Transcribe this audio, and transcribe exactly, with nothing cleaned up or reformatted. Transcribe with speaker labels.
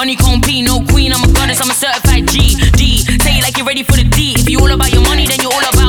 Speaker 1: Honeycomb P, no queen, I'm a goddess, I'm a certified G D. Say it like you're ready for the D. If you all about your money, then you're all about